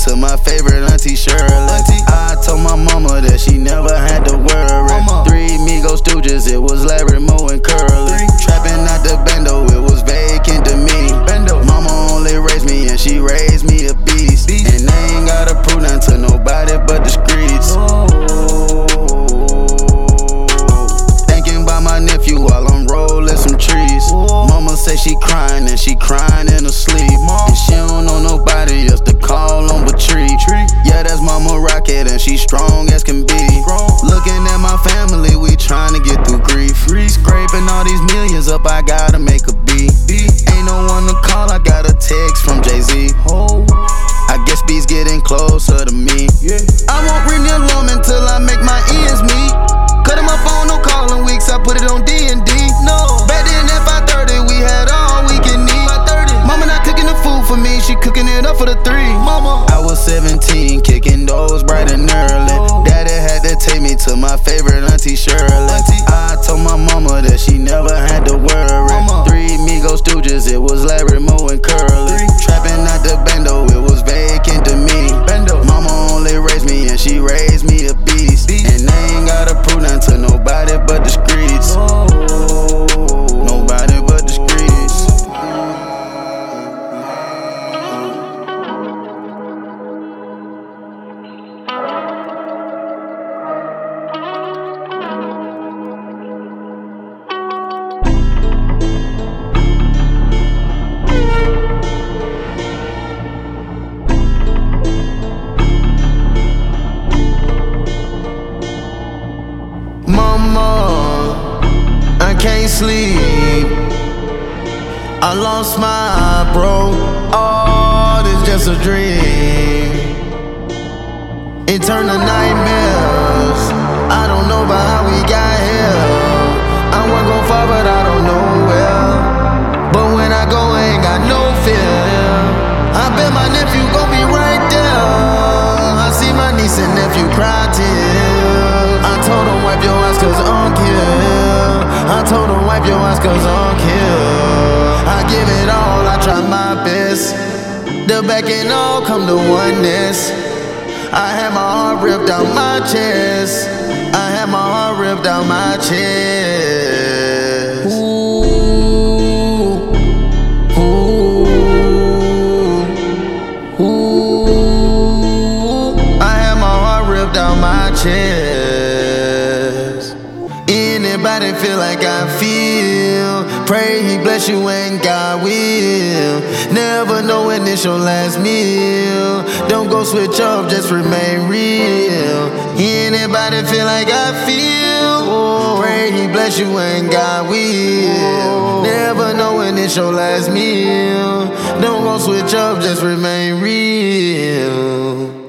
to my favorite auntie Shirley. I told my mama that she never had to worry. 3 Migos Stooges, it was Larry, Moe, and Curly. Trapping out the bando, it was vacant to me. Mama only raised me and she raised me a beast. And I ain't gotta prove nothing to nobody but the streets. Thinking about my nephew while I'm rolling some trees. Mama say she crying and she crying in her sleep. And she don't know nobody else to call on but Tree. Yeah, that's Mama Rocket and she strong as can be. Looking at my family, we trying to get through grief. Scraping all these millions up, I gotta make a beat. Ain't no one to call, I got a text from Jay-Z. I guess B's getting closer to me. I won't ring the alarm until I make my ends meet. Cutting my phone, no calling weeks, I put it on D&D. No, back then at 5:30, we had all we can eat. Mama not cooking the food for me, she cooking it up for the 3. Mama, I was 17, kicking those bright and early. Daddy had to take me to my favorite auntie Shirley. I told my mama that she never had to worry. 3 Migos Stooges, it was Larry, Moe, and Curly. Trapping out the bando, it was vacant to me. Mama only raised me and she raised me a beast. And I ain't gotta prove nothing to nobody but the streets. Nobody but the streets. Mama, I can't sleep. I lost my bro. Oh, this just a dream. It turned to nightmares. I don't know about how we got here. I wanna go far, but I don't know where. But when I go, I ain't got no fear. I bet my nephew gon' be right there. I see my niece and nephew cry tears. I told him wipe your eyes cause I'm killed. I told him wipe your eyes cause I'm killed. I give it all, I try my best. The back and all come to oneness. I had my heart ripped out my chest. I had my heart ripped out my chest. Ooh, ooh, ooh. I had my heart ripped out my chest. Anybody feel like I feel? Pray he bless you and God will. Never know when it's your last meal. Don't go switch up, just remain real. Anybody feel like I feel? Pray he bless you and God will. Never know when it's your last meal. Don't go switch up, just remain real.